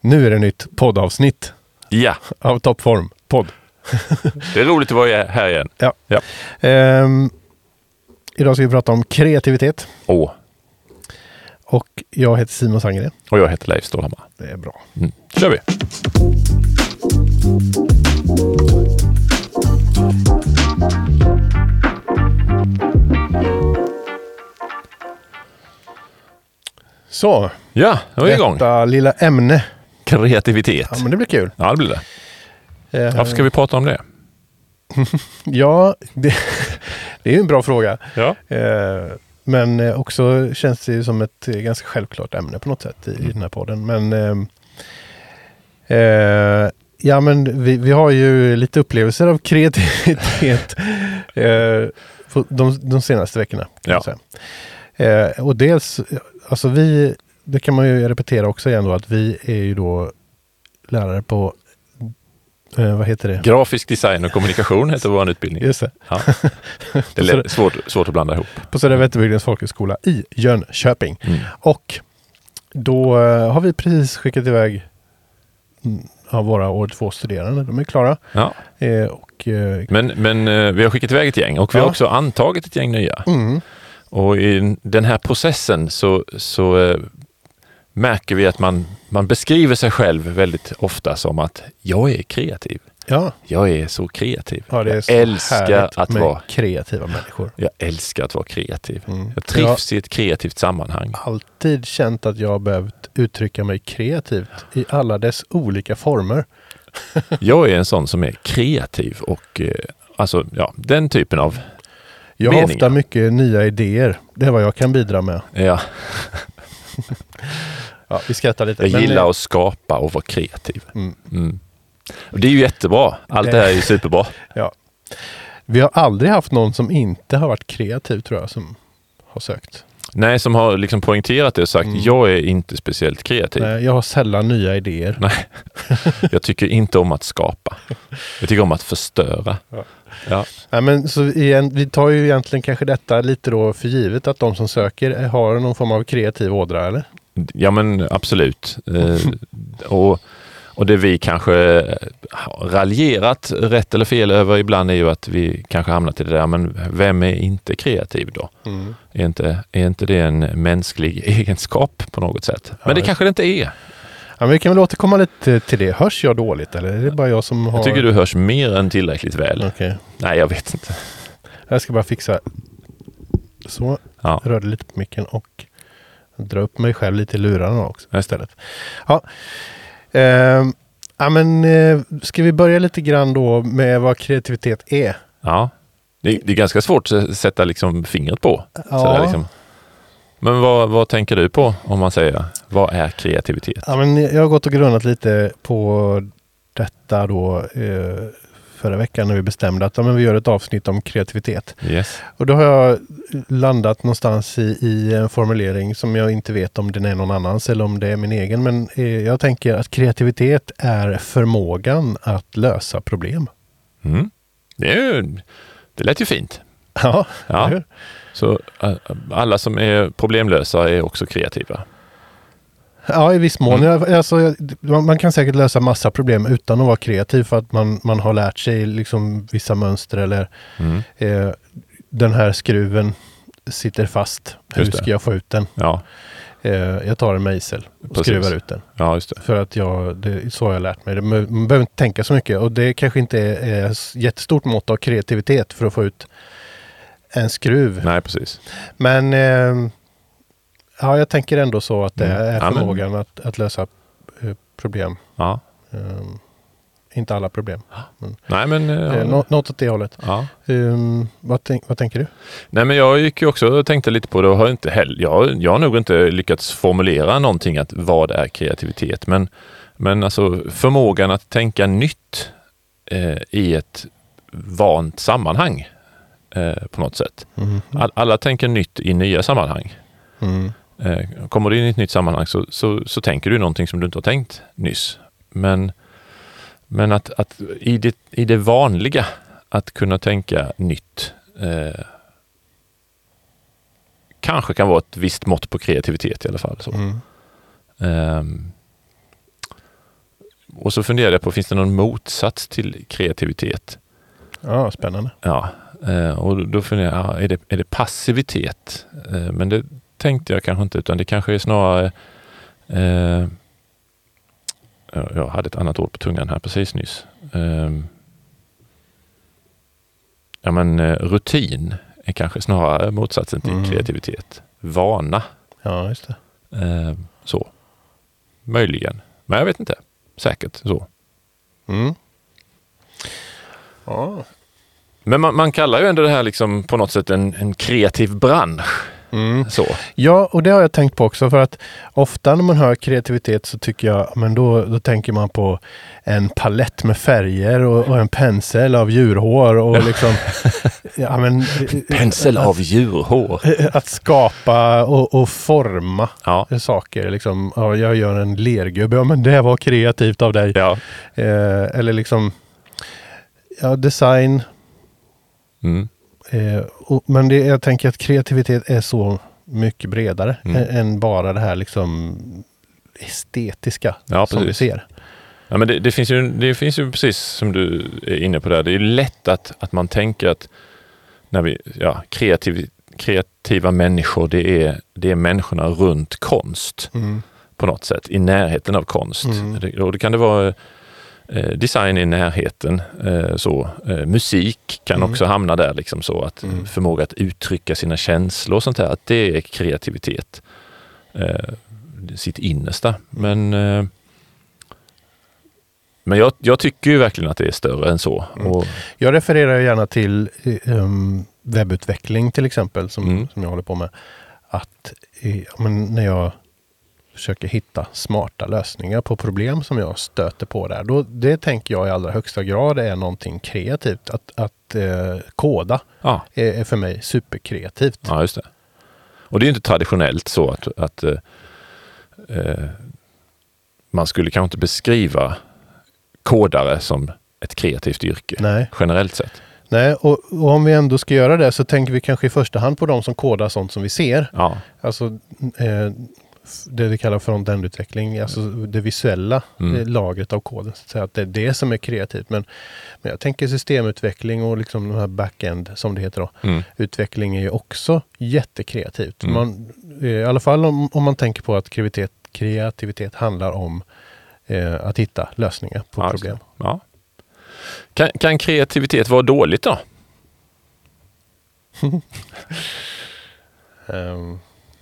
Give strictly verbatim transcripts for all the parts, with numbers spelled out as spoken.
Nu är det nytt poddavsnitt. Ja. Av Toppform. Podd. Det är roligt att vara här igen. Ja. ja. Ehm, idag ska vi prata om kreativitet. Åh. Och jag heter Simon Sangren. Och jag heter Leif Stålhammar. Det är bra. Mm. Kör vi. Så. Ja, då är vi igång. Detta lilla ämne. Kreativitet. Ja, men det blir kul. Ja, det blir det. Ehm, Varför ska vi prata om det? Ja, det, det är ju en bra fråga. Ja. Ehm, men också känns det ju som ett ganska självklart ämne på något sätt i, i den här podden. Men ehm, eh, ja, men vi, vi har ju lite upplevelser av kreativitet eh, de, de senaste veckorna. Kan Ja. man säga. Eh, och dels, alltså vi, det kan man ju repetera också igen då, att vi är ju då lärare på, eh, vad heter det? Grafisk design och kommunikation heter vår utbildning. Just det. Ja. Det är lätt, svårt, svårt att blanda ihop. På Södra Vätterbygdens folkhögskola i Jönköping. Mm. Och då eh, har vi precis skickat iväg mm, av våra år två studerande. De är klara. Ja. Eh, och, eh, Men, men eh, vi har skickat iväg ett gäng och vi Ja. har också antagit ett gäng nya. mm, Och i den här processen så, så eh, märker vi att man, man beskriver sig själv väldigt ofta som att jag är kreativ. ja, Jag är så kreativ. ja, det är så jag älskar härligt att med vara kreativa människor. Jag älskar att vara kreativ. Mm. Jag trivs i ett kreativt sammanhang. Jag har alltid känt att jag har behövt uttrycka mig kreativt i alla dess olika former. Jag är en sån som är kreativ och eh, alltså ja, den typen av Jag har meningar. ofta mycket nya idéer. Det är vad jag kan bidra med. Ja, Ja, vi skrattar lite. jag men, gillar eh, att skapa och vara kreativ. Mm. Mm. Och det är ju jättebra. Allt det här är ju superbra. Ja. Vi har aldrig haft någon som inte har varit kreativ, tror jag, som har sökt. Nej, som har liksom poängterat det och sagt Mm. jag är inte speciellt kreativ. Nej, jag har sällan nya idéer. Nej. Jag tycker inte om att skapa. Jag tycker om att förstöra. Ja. Ja. Nej, men så igen, vi tar ju egentligen kanske detta lite då för givet att de som söker har någon form av kreativ ådra, eller? Ja, men absolut. Eh, och, och det vi kanske har raljerat rätt eller fel över ibland är ju att vi kanske hamnat i det där, men vem är inte kreativ då? Mm. Är inte, är inte det en mänsklig egenskap på något sätt? Men Ja, det kanske det inte är. Ja, men vi kan väl återkomma lite till det. Hörs jag dåligt, eller är det bara jag som har... Jag tycker du hörs mer än tillräckligt väl. Okej. Nej, jag vet inte. Jag ska bara fixa så. Ja. Rörde lite på micken och dra upp mig själv lite i lurarna också istället. Ja. Ehm, ja, men eh, ska vi börja lite grann då med vad kreativitet är? Ja. Det, det är ganska svårt att sätta liksom fingret på. Ja. Sådär liksom. Men vad, vad tänker du på om man säger vad är kreativitet? Ja, men jag har gått och grunnat lite på detta då eh, förra veckan när vi bestämde att ja, men vi gör ett avsnitt om kreativitet. Yes. Och då har jag landat någonstans i, i en formulering som jag inte vet om den är någon annans eller om det är min egen. Men eh, jag tänker att kreativitet är förmågan att lösa problem. Mm. Det, är ju, det lät ju fint. Ja, Ja. eller hur? Så äh, alla som är problemlösa är också kreativa. Ja, i viss mån. Mm. Jag, alltså, jag- man, man kan säkert lösa massa problem utan att vara kreativ för att man, man har lärt sig liksom vissa mönster eller Mm. eh, den här skruven sitter fast. Hur Just det. ska jag få ut den? Ja, Eh, jag tar en mejsel och Precis. skruvar ut den. ja, just det. För att jag, det, så har jag lärt mig. Det, man behöver inte tänka så mycket och det kanske inte är, är ett jättestort mått av kreativitet för att få ut en skruv. Nej, precis. Men eh, ja, jag tänker ändå så att det Mm. är Ja, men- förmågan att, att lösa eh, problem. Ja. Um, inte alla problem. Nej, men... Eh, Ja. nå- något åt det hållet. Ja. Um, vad, tänk, vad tänker du? Nej, men jag gick ju också och tänkte lite på det och har inte heller, jag, jag har nog inte lyckats formulera någonting att vad är kreativitet, men, men alltså förmågan att tänka nytt eh, i ett vant sammanhang eh, på något sätt. Mm. All, alla tänker nytt i nya sammanhang. Mm. Eh, kommer du in i ett nytt sammanhang så, så, så tänker du någonting som du inte har tänkt nyss. Men, men att, att i, det, i det vanliga att kunna tänka nytt eh, kanske kan vara ett visst mått på kreativitet i alla fall. Så. Mm. Ehm, och så funderade jag på, finns det någon motsats till kreativitet? Ja, spännande. Ja, och då funderade jag, ja, är, det, är det passivitet? Men det tänkte jag kanske inte, utan det kanske är snarare... Eh, jag hade ett annat ord på tungan här precis nyss. Eh, ja, men rutin är kanske snarare motsatsen till mm. kreativitet. Vana. Ja, just det. Eh, så. Möjligen. Men jag vet inte. Säkert så. Mm. Ja. Men man, man kallar ju ändå det här liksom på något sätt en, en kreativ bransch. Mm. Så. Ja, och det har jag tänkt på också, för att ofta när man hör kreativitet så tycker jag, men då, då tänker man på en palett med färger och, och en pensel av djurhår och liksom ja, men, pensel av djurhår. Att skapa och, och forma ja. saker. Liksom, ja, jag gör en lergubbe, ja, men det var kreativt av dig. Ja. Eh, eller liksom ja, design. Mm. Eh, och, men det, jag tänker att kreativitet är så mycket bredare mm. än, än bara det här liksom estetiska ja, som vi ser. Ja, men det, det, finns ju, det finns ju precis som du är inne på där. Det är lätt att, att man tänker att när vi, ja, kreativ, kreativa människor, det är, det är människorna runt konst mm. på något sätt, i närheten av konst. Mm. Det, och det kan det vara eh, design i närheten, eh, så. Eh, musik kan mm. också hamna där, liksom så att mm. förmåga att uttrycka sina känslor och sånt här, att det är kreativitet. Eh, sitt innersta. Men eh, Men jag, jag tycker ju verkligen att det är större än så. Mm. Och jag refererar gärna till um, webbutveckling till exempel som, mm. som jag håller på med. Att i, men när jag försöker hitta smarta lösningar på problem som jag stöter på där. Då, det tänker jag i allra högsta grad är någonting kreativt. Att, att eh, koda ja. är, är för mig superkreativt. Ja, just det. Och det är ju inte traditionellt så att, att eh, man skulle kanske inte beskriva kodare som ett kreativt yrke. Nej. Generellt sett. Nej, och, och om vi ändå ska göra det så tänker vi kanske i första hand på de som kodar sånt som vi ser. Ja. Alltså eh, det vi kallar front-end-utveckling, alltså det visuella mm. lagret av koden. Så att, säga, att det är det som är kreativt. Men, men jag tänker systemutveckling och liksom den här back-end som det heter då. Mm. Utveckling är ju också jättekreativt. Mm. Man, I alla fall om, om man tänker på att kreativitet, kreativitet handlar om eh, att hitta lösningar på ja, problem. Ja. Kan, kan kreativitet vara dåligt då? um.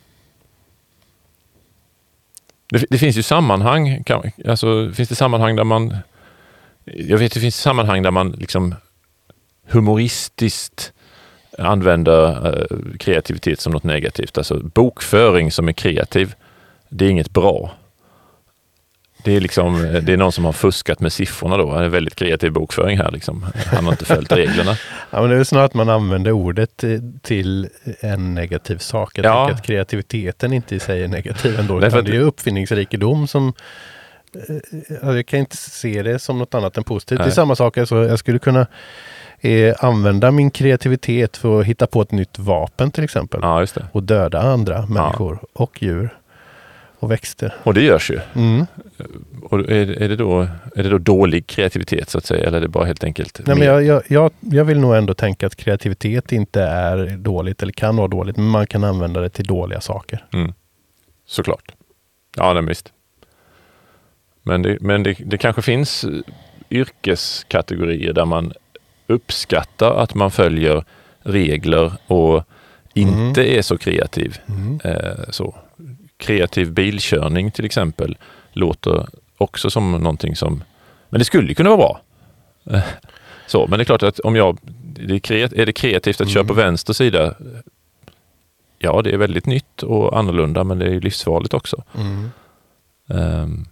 det, det finns ju sammanhang, kan, alltså finns det sammanhang där man, jag vet det finns sammanhang där man liksom humoristiskt använder uh, kreativitet som något negativt. Alltså bokföring som är kreativ, det är inget bra. Det är liksom, det är någon som har fuskat med siffrorna då. En väldigt kreativ bokföring här liksom. Han har inte följt reglerna. Ja, men det är väl snarare att man använder ordet till en negativ sak. Jag ja. tänker att kreativiteten inte i sig är negativ ändå. Nej, utan det är uppfinningsrikedom som... Jag kan inte se det som något annat än positivt. Nej. Det är samma sak. Alltså, jag skulle kunna eh, använda min kreativitet för att hitta på ett nytt vapen till exempel. Ja, just det. Och döda andra människor ja. och djur. Och växter. Och det görs ju. Mm. Och är, är, det då, är det då dålig kreativitet så att säga? Eller är det bara helt enkelt... Nej, men jag, jag, jag, jag vill nog ändå tänka att kreativitet inte är dåligt eller kan vara dåligt. Men man kan använda det till dåliga saker. Mm. Såklart. Ja, nej, visst. Men, det, men det, det kanske finns yrkeskategorier där man uppskattar att man följer regler och inte mm. är så kreativ. Mm. Eh, så. Kreativ bilkörning till exempel låter också som någonting som... Men det skulle kunna vara bra. Så, men det är klart att om jag... Det är, kreat, är det kreativt att mm. köra på vänster sida? Ja, det är väldigt nytt och annorlunda, men det är livsfarligt också. Mm. Um.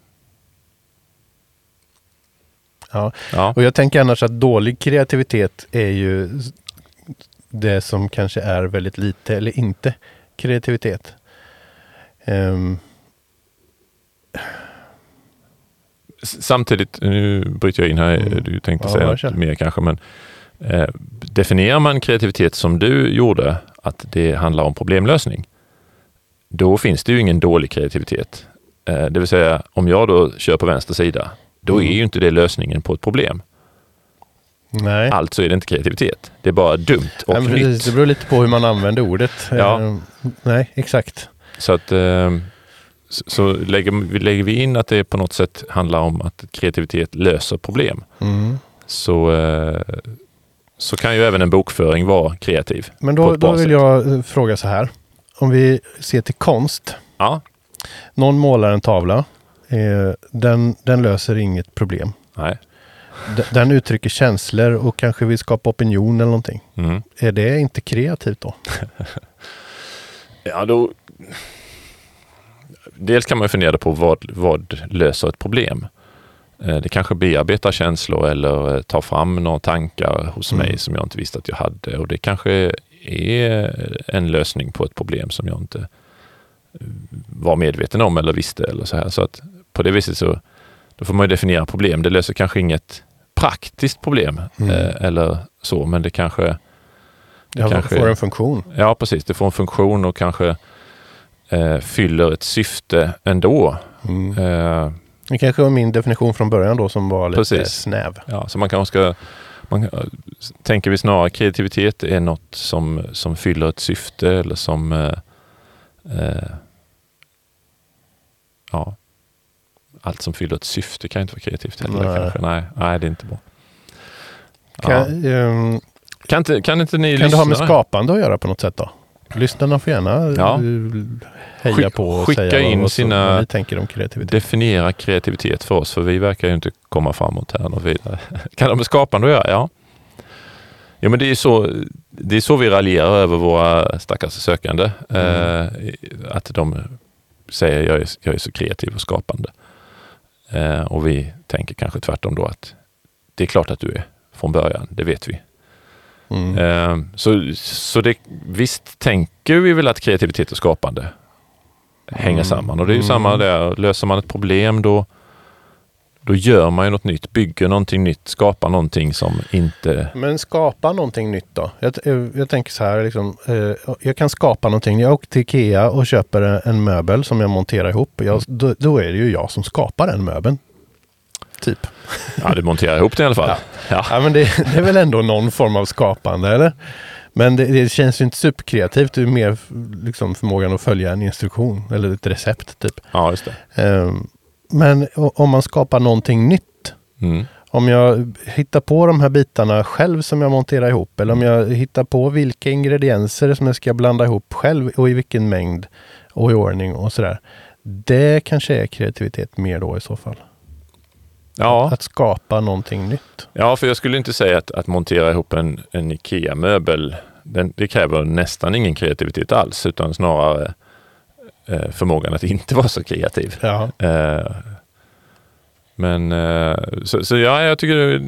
Ja. ja, och jag tänker annars att dålig kreativitet är ju det som kanske är väldigt lite eller inte kreativitet. Um. Samtidigt, nu bryter jag in här, mm. du tänkte ja, säga något känner. mer kanske, men eh, definierar man kreativitet som du gjorde, att det handlar om problemlösning, då finns det ju ingen dålig kreativitet. Eh, det vill säga, om jag då kör på vänster sida, då Mm. är ju inte det lösningen på ett problem. Nej. Alltså är det inte kreativitet. Det är bara dumt och Nej, nytt. precis. Det beror lite på hur man använder ordet. Ja. Eh, Nej, exakt. Så att eh, så, så lägger, lägger vi in att det på något sätt handlar om att kreativitet löser problem. Mm. Så, eh, så kan ju även en bokföring vara kreativ. Men på då, ett bra då vill sätt. jag eh, fråga så här. Om vi ser till konst. Ja, Någon målar en tavla. Eh, den, den löser inget problem. nej. D- den uttrycker känslor och kanske vill skapa opinion eller någonting. Mm. Är det inte kreativt då? Ja, då... Dels kan man ju fundera på vad, vad löser ett problem. Eh, Det kanske bearbetar känslor eller eh, tar fram några tankar hos Mm. mig som jag inte visste att jag hade. Och det kanske är en lösning på ett problem som jag inte eh, var medveten om eller visste. Eller så här. Så att på det viset så då får man ju definiera problem. Det löser kanske inget praktiskt problem Mm. eh, eller så, men det kanske... Det har- kanske- får en funktion. Ja, precis. Det får en funktion och kanske eh, fyller ett syfte ändå. Mm. Eh, Det kanske var min definition från början då som var lite Precis. snäv. ja, så man kanske ska... Man, tänker vi snarare kreativitet är något som, som fyller ett syfte eller som... Eh, eh, ja, allt som fyller ett syfte kan inte vara kreativt heller. Nej. Kanske. Nej, nej, det är inte bra. Ja. Kan, ehm, Kan, inte, kan inte ni kan det lyssna? ha med skapande att göra på något sätt då? Lyssnarna får gärna Ja. eh, heja Skick- på och skicka säga in vad, så- sina- vad vi tänker om kreativitet. Definiera kreativitet för oss, för vi verkar ju inte komma framåt här och vidare. Kan de med skapande att göra? Ja. Ja, men det är så, det är så vi raljerar över våra stackars sökande. Mm. Eh, att de säger jag är, jag är så kreativ och skapande. Eh, och vi tänker kanske tvärtom då att det är klart att du är från början, det vet vi. Mm. Eh, så så det, visst tänker vi väl att kreativitet och skapande hänger Mm. samman. Och det är ju Mm. samma där. Löser man ett problem då, då gör man ju något nytt. Bygger någonting nytt. Skapar någonting som inte... Men skapa någonting nytt då? Jag, jag, jag tänker så här, liksom, eh, jag kan skapa någonting. Jag åker till Ikea och köper en, en möbel som jag monterar ihop. Jag, då, då är det ju jag som skapar den möbeln. Typ. Ja, du monterar ihop det i alla fall. Ja. Ja. Ja, men det, det är väl ändå någon form av skapande, eller? Men det, det känns ju inte superkreativt. Det är mer liksom förmågan att följa en instruktion eller ett recept, typ. Ja, just det. Ehm, men o- om man skapar någonting nytt, Mm. om jag hittar på de här bitarna själv som jag monterar ihop, eller om jag hittar på vilka ingredienser som jag ska blanda ihop själv och i vilken mängd och i ordning och sådär. Det kanske är kreativitet mer då i så fall. Ja. Att skapa någonting nytt. Ja, för jag skulle inte säga att, att montera ihop en, en Ikea-möbel, den, det kräver nästan ingen kreativitet alls, utan snarare eh, förmågan att inte vara så kreativ. Ja. Eh, men eh, så, så ja, jag tycker det,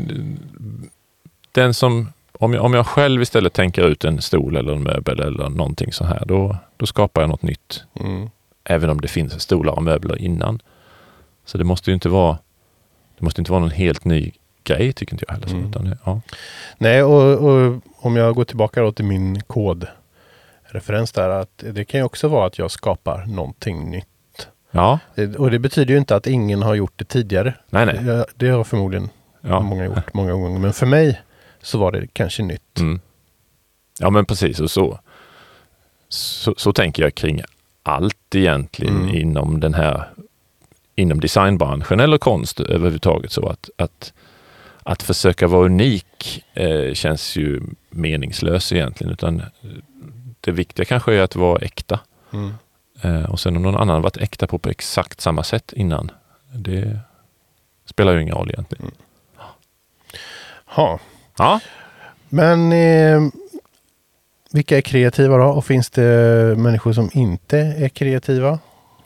den som, om jag, om jag själv istället tänker ut en stol eller en möbel eller någonting så här, då, då skapar jag något nytt. Mm. Även om det finns stolar och möbler innan. Så det måste ju inte vara det måste inte vara någon helt ny grej, tycker inte jag heller. Så, Mm. utan det, ja. Nej, och, och om jag går tillbaka då till min kodreferens där, att det kan ju också vara att jag skapar någonting nytt. Ja, Det- Och det betyder ju inte att ingen har gjort det tidigare. nej, nej. Jag, det har förmodligen Ja. många gjort många gånger. Men för mig så var det kanske nytt. Mm. Ja, men precis. Och så, så, så tänker jag kring allt egentligen Mm. inom den här inom designbranschen eller konst överhuvudtaget. Så att, att, att försöka vara unik eh, känns ju meningslös egentligen. Utan det viktiga kanske är att vara äkta. Mm. Eh, och sen om någon annan varit äkta på, på exakt samma sätt innan. Det spelar ju ingen roll egentligen. Ha. Ja. Men eh, vilka är kreativa då? Och finns det människor som inte är kreativa?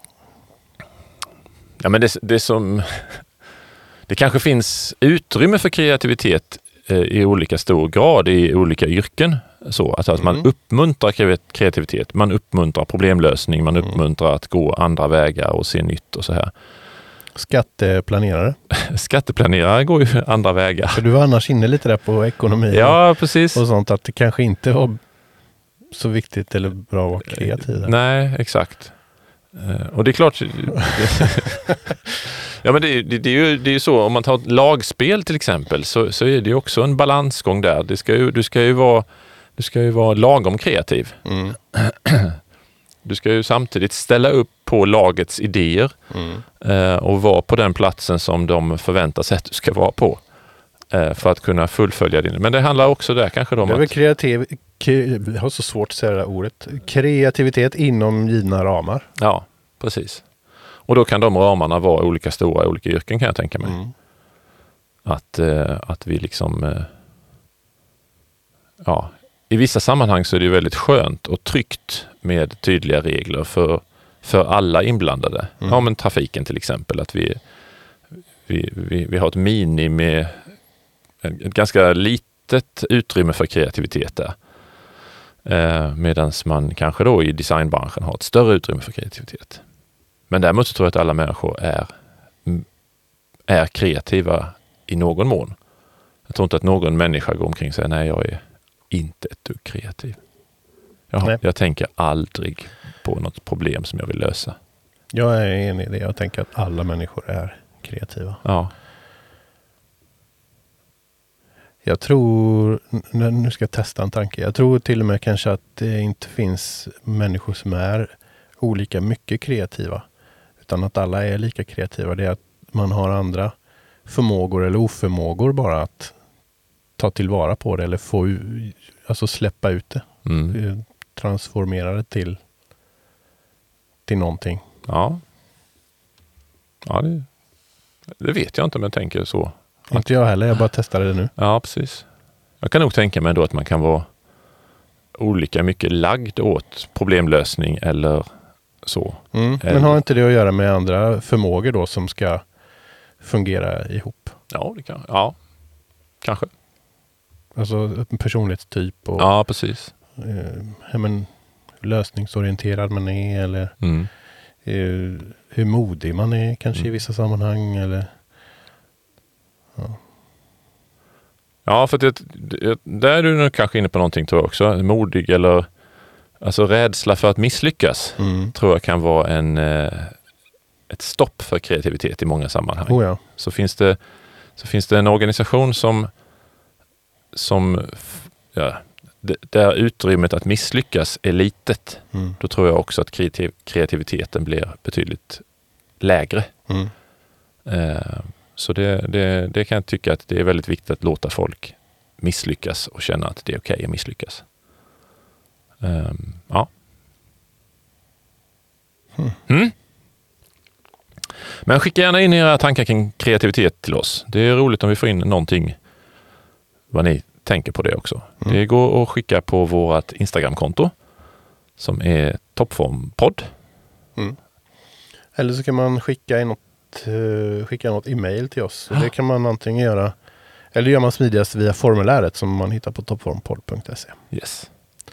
Ja, men det, det som... Det kanske finns utrymme för kreativitet eh, i olika stor grad i olika yrken. Så, alltså att man Mm. uppmuntrar kreat- kreativitet, man uppmuntrar problemlösning, man uppmuntrar att gå andra vägar och se nytt och så här. Skatteplanerare. Skatteplanerare går ju andra vägar. För du var annars inne lite där på ekonomi Ja, precis. och sånt, att det kanske inte var så viktigt eller bra att vara kreativ. där. Nej, exakt. Och det är klart... ja, men det, det, det är ju det är ju så, om man tar ett lagspel till exempel, så, så är det ju också en balansgång där. Det ska ju, du ska ju vara, du ska ju vara lagom kreativ. Mm. Du ska ju samtidigt ställa upp på lagets idéer Mm. eh, och vara på den platsen som de förväntar sig att du ska vara på eh, för att kunna fullfölja din. Men det handlar också där kanske om det är väl att... kreativ... Jag har så svårt att säga det här ordet. Kreativitet inom givna ramar. Ja, precis. Och då kan de ramarna vara olika stora i olika yrken, kan jag tänka mig. Mm. Att, eh, att vi liksom... Eh, ja, i vissa sammanhang så är det ju väldigt skönt och tryggt med tydliga regler för, för alla inblandade. Mm. Ja, men trafiken till exempel. Att vi, vi, vi, vi har ett minimi, ett ganska litet utrymme för kreativitet där. Eh, Medan man kanske då i designbranschen har ett större utrymme för kreativitet. Men däremot så tror jag att alla människor är, är kreativa i någon mån. Jag tror inte att någon människa går omkring och säger nej, jag är inte ett dugg kreativ. Jag, jag tänker aldrig på något problem som jag vill lösa. Jag är enig i det. Jag tänker att alla människor är kreativa. Ja. Jag tror, nu ska jag testa en tanke. Jag tror till och med kanske att det inte finns människor som är olika mycket kreativa. Utan att alla är lika kreativa. Det är att man har andra förmågor eller oförmågor bara att ta tillvara på det eller få, alltså släppa ut det. Mm. Transformera det till till någonting. Ja. Ja, det, det vet jag inte om jag tänker så. Inte jag heller, jag bara testade det nu. Ja, precis. Jag kan nog tänka mig då att man kan vara olika mycket lagd åt problemlösning eller så. Mm. Eller... Men har inte det att göra med andra förmågor då som ska fungera ihop? Ja, det kan. Ja, kanske. Alltså en personlighetstyp och ja, precis. Eh, ja, men, lösningsorienterad man är eller mm. eh, hur modig man är kanske mm. i vissa sammanhang eller ja. Ja, för det, det, där är du nog kanske inne på någonting tror jag också. Modig eller alltså rädsla för att misslyckas Mm. tror jag kan vara en eh, ett stopp för kreativitet i många sammanhang. Oh ja. Så finns det så finns det en organisation som som ja, där utrymmet att misslyckas är litet. Mm. Då tror jag också att kreativ, kreativiteten blir betydligt lägre. Mm. Eh, så det, det, det kan jag tycka att det är väldigt viktigt att låta folk misslyckas och känna att det är okej att misslyckas. Eh, ja. Mm. Mm. Men skicka gärna in era tankar kring kreativitet till oss. Det är roligt om vi får in någonting vad ni tänker på det också. Mm. Det går att skicka på vårt Instagramkonto som är toppformpodd. Mm. Eller så kan man skicka in något, uh, skicka något e-mail till oss. Ja. Det kan man antingen göra, eller gör man smidigast via formuläret som man hittar på toppformpodd punkt se. Yes.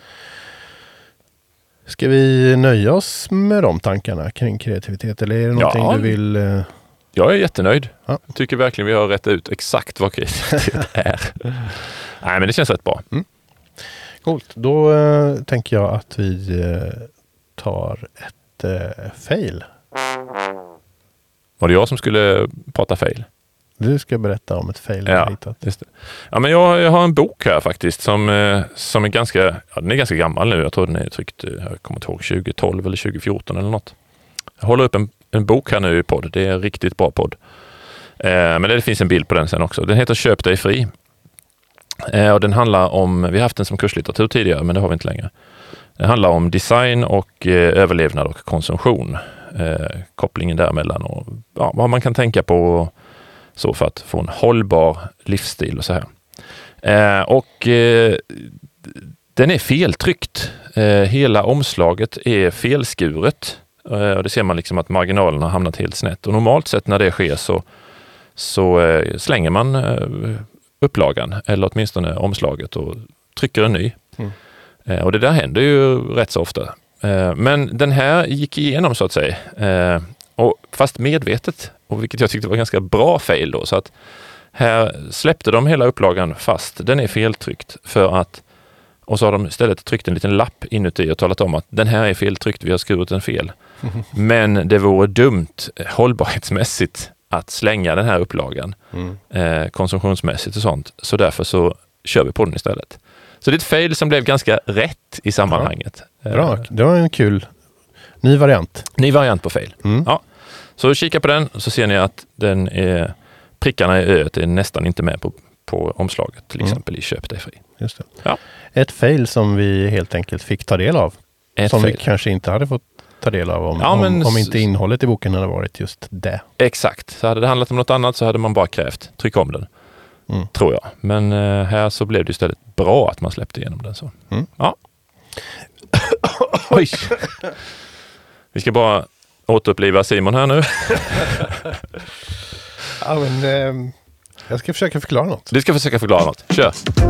Ska vi nöja oss med de tankarna kring kreativitet? Eller är det någonting ja. du vill... Uh... Jag är jättenöjd. Ja. Jag tycker verkligen vi har rätt ut exakt vad kreativitet är. Nej, men det känns rätt bra. Mm. Coolt. Då uh, tänker jag att vi uh, tar ett uh, fail. Var det jag som skulle prata fail? Du ska berätta om ett fail du ja, har hittat. Just det. Ja, men jag, jag har en bok här faktiskt som, uh, som är ganska, ja, den är ganska gammal nu. Jag tror den är tryckt, uh, jag kommer inte ihåg, tjugo tolv eller tjugo fjorton eller något. Jag håller upp en, en bok här nu i podd. Det är en riktigt bra podd. Eh, men det finns en bild på den sen också. Den heter Köp dig fri. Eh, och den handlar om, vi har haft den som kurslitteratur tidigare, men det har vi inte längre. Den handlar om design och eh, överlevnad och konsumtion. Eh, kopplingen däremellan och ja, vad man kan tänka på så för att få en hållbar livsstil och så här. Eh, och eh, den är feltryckt. Eh, hela omslaget är felskuret. Och det ser man liksom att marginalerna har hamnat helt snett. Och normalt sett när det sker så, så eh, slänger man eh, upplagan eller åtminstone omslaget och trycker en ny. Mm. Eh, och det där händer ju rätt så ofta. Eh, men den här gick igenom så att säga. Eh, och fast medvetet, och vilket jag tyckte var ganska bra fail då. Så att här släppte de hela upplagan fast. Den är feltryckt för att Och så har de istället tryckt en liten lapp inuti och talat om att den här är feltryckt, vi har skurit den fel. Men det vore dumt hållbarhetsmässigt att slänga den här upplagan mm. eh, konsumtionsmässigt och sånt. Så därför så kör vi på den istället. Så det är ett fail som blev ganska rätt i sammanhanget. Ja. Bra, det var en kul ny variant. Ny variant på fail. Mm. Ja. Så kika på den så ser ni att den är, prickarna i öet är nästan inte med på, på omslaget, till exempel mm. i Köp dig fri. Just det. Ja. Ett fail som vi helt enkelt fick ta del av. Ett som fail. Vi kanske inte hade fått ta del av om, ja, men, om, om inte innehållet i boken hade varit just det. Exakt. Så hade det handlat om något annat så hade man bara krävt tryck om den. Mm. Tror jag. Men eh, här så blev det istället bra att man släppte igenom den. Så. Mm. Ja. Oj. Vi ska bara återuppliva Simon här nu. Ja, men, eh, jag ska försöka förklara något. Du ska försöka förklara något. Kör.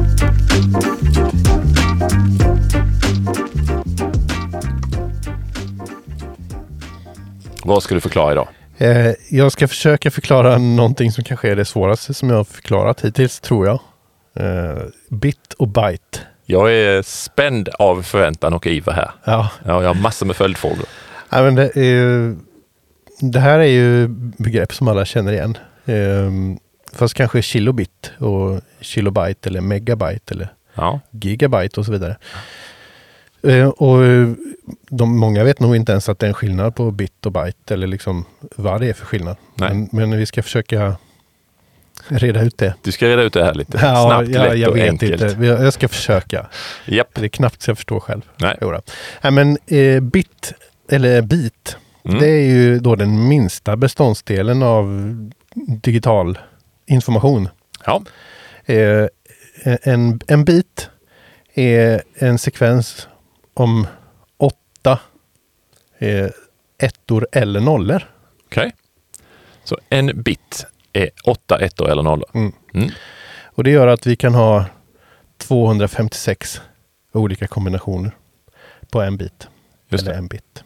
Vad ska du förklara idag? Eh, jag ska försöka förklara någonting som kanske är det svåraste som jag har förklarat hittills, tror jag. Eh, bit och byte. Jag är spänd av förväntan och iver här. Ja. Ja, jag har massor med följdfrågor. Ja, men det, är, det här är ju begrepp som alla känner igen. Eh, fast kanske kilobit och kilobyte eller megabyte eller ja. gigabyte och så vidare. Eh, och de, många vet nog inte ens att det är en skillnad på bit och byte eller liksom vad det är för skillnad. Men, men vi ska försöka reda ut det. Du ska reda ut det här lite ja, snabbt, ja, lätt jag och vet enkelt. Inte. Jag ska försöka. Yep. Det är knappt så jag förstår själv. Nej. Nej, men eh, bit eller bit, mm. det är ju då den minsta beståndsdelen av digital information. Ja. Eh, en, en bit är en sekvens om åtta eh, ettor eller nollor. Okej. Okay. Så en bit är åtta ettor eller nollor. Mm. Mm. Och det gör att vi kan ha tvåhundrafemtiosex olika kombinationer på en bit. Just eller det. en bit.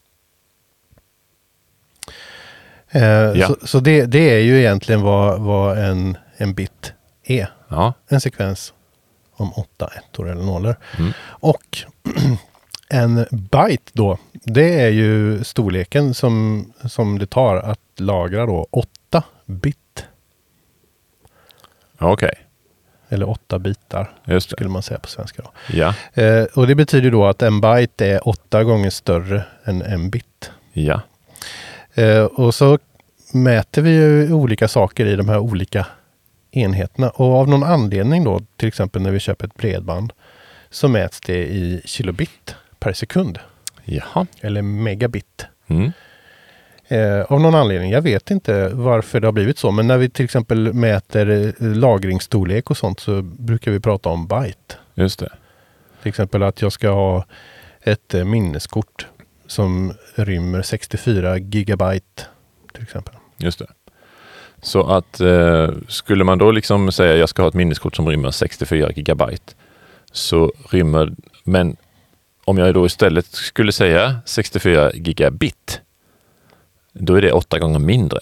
Eh, ja. Så, så det, det är ju egentligen vad, vad en, en bit är. Ja. En sekvens om åtta ettor eller nollor. Mm. Och en byte då, det är ju storleken som, som det tar att lagra då åtta bit. Okej. Okay. Eller åtta bitar, just det. Skulle man säga på svenska då. Ja. Eh, och det betyder då att en byte är åtta gånger större än en bit. Ja. Eh, och så mäter vi ju olika saker i de här olika enheterna. Och av någon anledning då, till exempel när vi köper ett bredband, så mäts det i kilobit per sekund. Jaha. Eller megabit. Mm. Eh, av någon anledning. Jag vet inte varför det har blivit så. Men när vi till exempel mäter lagringsstorlek och sånt så brukar vi prata om byte. Just det. Till exempel att jag ska ha ett eh, minneskort som rymmer sextiofyra gigabyte till exempel. Just det. Så att eh, skulle man då liksom säga att jag ska ha ett minneskort som rymmer sextiofyra gigabyte så rymmer, men om jag då istället skulle säga sextiofyra gigabit, då är det åtta gånger mindre.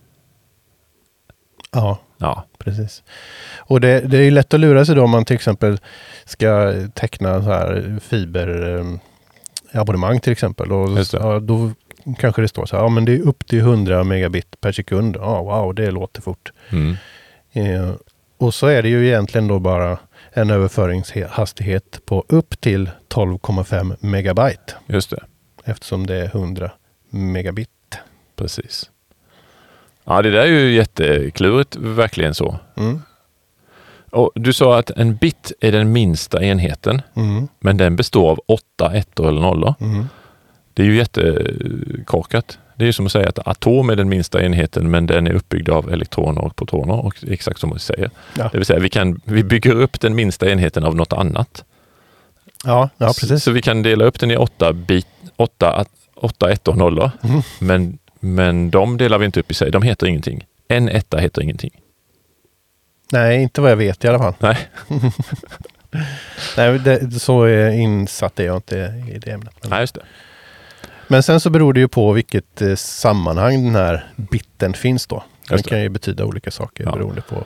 Ja, ja. precis. Och det, det är ju lätt att lura sig då om man till exempel ska teckna så här fiberabonnemang till exempel. Och ja, då kanske det står så här, ja men det är upp till hundra megabit per sekund. Ja, wow, det låter fort. Mm. Eh, och så är det ju egentligen då bara en överföringshastighet på upp till tolv komma fem megabyte. Just det. Eftersom det är hundra megabit. Precis. Ja, det där är ju jätteklurigt, verkligen så. Mm. Och du sa att en bit är den minsta enheten, mm. men den består av åtta ettor eller nollor. Mm. Det är ju jättekorkat. Det är ju som att säga att atom är den minsta enheten, men den är uppbyggd av elektroner och protoner, och exakt som du säger. Ja. Det vill säga, vi, kan, vi bygger upp den minsta enheten av något annat. Ja, ja precis. Så, så vi kan dela upp den i åtta, bit, åtta, åtta ettor och nollor, mm. men, men de delar vi inte upp i sig. De heter ingenting. En etta heter ingenting. Nej, inte vad jag vet i alla fall. Nej. Nej, det, så insatt är jag inte i det ämnet. Men, Nej, just det. men sen så beror det ju på vilket eh, sammanhang den här biten finns då. Den kan ju betyda olika saker ja. beroende på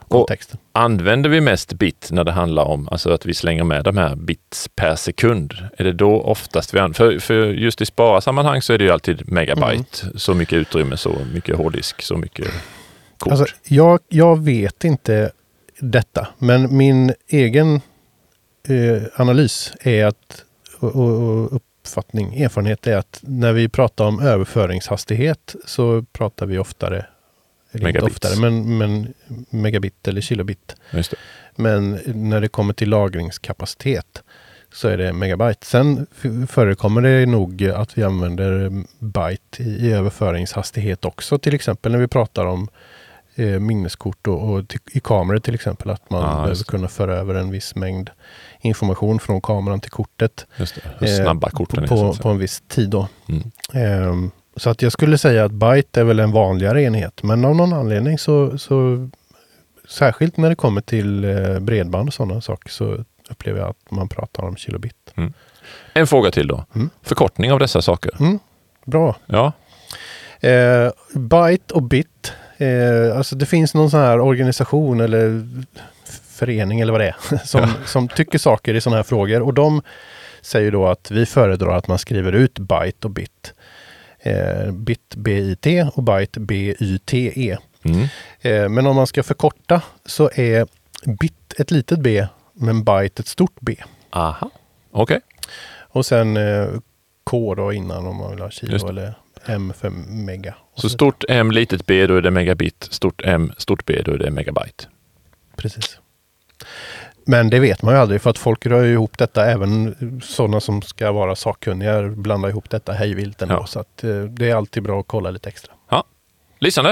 kontexten. Och använder vi mest bit när det handlar om alltså att vi slänger med de här bits per sekund? Är det då oftast vi använder? För, för just i spara-sammanhang så är det ju alltid megabyte. Mm. Så mycket utrymme, så mycket hårddisk, så mycket kort. Alltså, jag, jag vet inte detta, men min egen eh, analys är att och, och uppfattning, erfarenhet är att när vi pratar om överföringshastighet så pratar vi oftare Eller inte oftare, men, men megabit eller kilobit. Just det. Men när det kommer till lagringskapacitet så är det megabyte. Sen förekommer det nog att vi använder byte i, i överföringshastighet också. Till exempel när vi pratar om eh, minneskort och, och till, i kameror till exempel. Att man ah, behöver kunna föra över en viss mängd information från kameran till kortet. Just det. Hur snabba korten eh, på, är. På, på en viss tid då. Mm. Eh, Så att jag skulle säga att byte är väl en vanligare enhet. Men av någon anledning så, så särskilt när det kommer till eh, bredband och sådana saker så upplever jag att man pratar om kilobit. Mm. En fråga till då. Mm. Förkortning av dessa saker. Mm. Bra. Ja. Eh, byte och bit. Eh, alltså det finns någon sån här organisation eller förening eller vad det är som, ja. som tycker saker i sådana här frågor. Och de säger då att vi föredrar att man skriver ut byte och bit. Eh, bit B I T och byte B Y T E. Mm. Eh, men om man ska förkorta så är bit ett litet b men byte ett stort b. Aha, okej. Okay. Och sen eh, K då innan om man vill ha kilo eller M för mega. Så, så stort M, litet b, då är det megabit. Stort M, stort b, då är det megabyte. Precis. Men det vet man ju aldrig för att folk rör ihop detta, även sådana som ska vara sakkunniga blandar ihop detta hejvilt ändå. Ja. Så att, eh, det är alltid bra att kolla lite extra. Ja, lysande.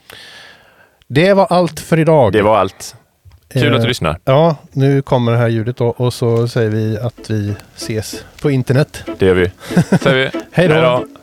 Det var allt för idag. Det var allt. Kul eh, att du lyssnar. Ja, nu kommer det här ljudet då, och så säger vi att vi ses på internet. Det gör vi. Säger vi. Hej då.